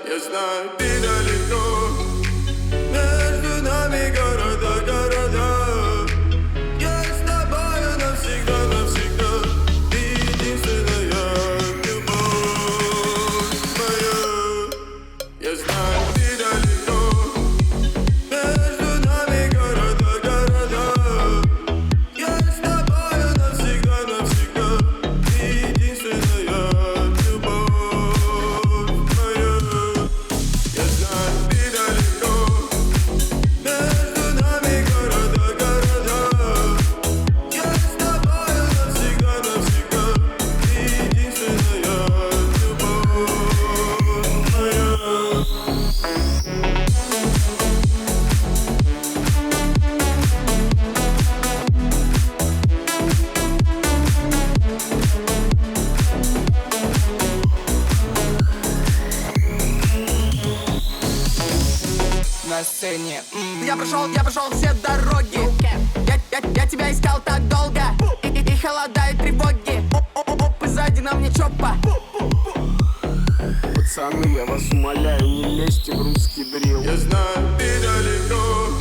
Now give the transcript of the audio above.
Я знаю, ты далеко. Между нами города. Я с тобою навсегда, навсегда. Ты единственная любовь моя. Я знаю, ты далеко. Между нами города. Я с тобою навсегда, навсегда. Ты единственная любовь моя. Я знаю, ты далеко. Между нами города. Я с тобою навсегда, навсегда. Ты единственная любовь моя. На сцене Я прошел все дороги. Я тебя искал так долго. И холодают тревоги. Оп, и сзади на мне чопа. Пацаны, я вас умоляю, не лезьте в русский дрил. Я знаю, ты далеко.